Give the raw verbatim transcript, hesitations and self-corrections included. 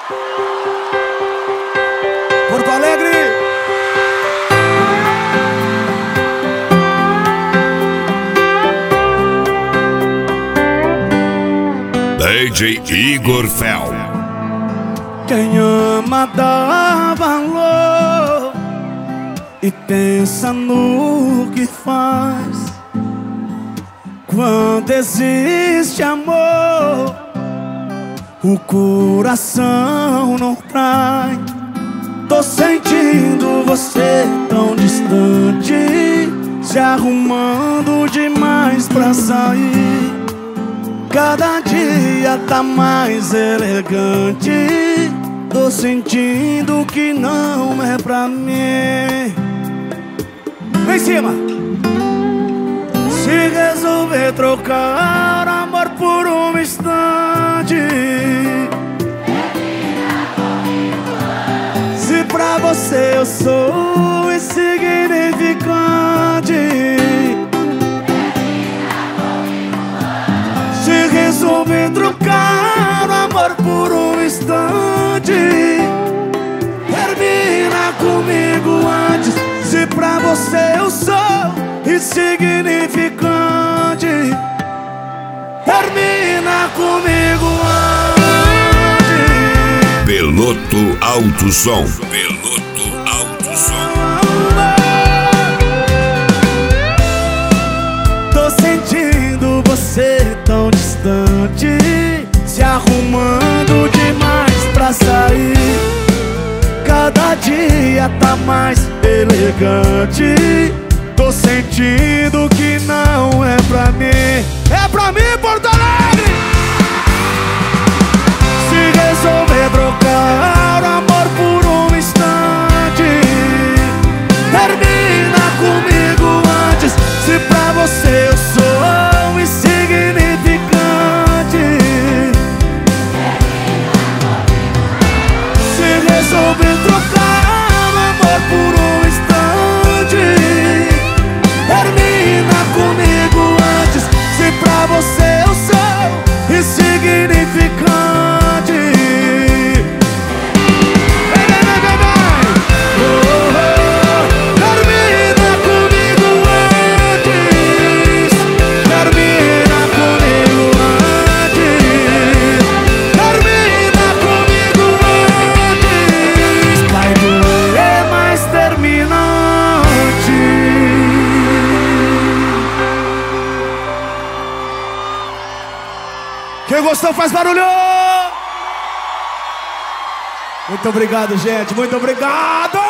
Porto Alegre. D J Igor Fel. Quem ama dá valor e pensa no que faz. Quando existe amor, o coração não trai. Tô sentindo você tão distante, se arrumando demais pra sair. Cada dia tá mais elegante. Tô sentindo que não é pra mim. Vem em cima. Se resolver trocar amor por um instante, se pra você eu sou insignificante, se resolver trocar amor por um instante, termina comigo antes. Se pra você eu sou insignificante, termina comigo antes. Peloto Alto Som. Peloto Alto Som. Tô sentindo você tão distante, se arrumando demais pra sair. Cada dia tá mais elegante. Tô sentindo que não é pra mim. É pra mim, Porto Alegre! Se resolver trocar amor por um instante, termina comigo antes. Se pra você eu sou insignificante, se resolver trocar amor por um instante, termina comigo antes. Se pra você eu sou insignificante, vem, vem, vem, vem, vem. Oh, oh, termina comigo antes. Termina comigo antes. Termina comigo antes. Vai doer, mas termina antes. Quem gostou faz barulho! Muito obrigado, gente. Muito obrigado!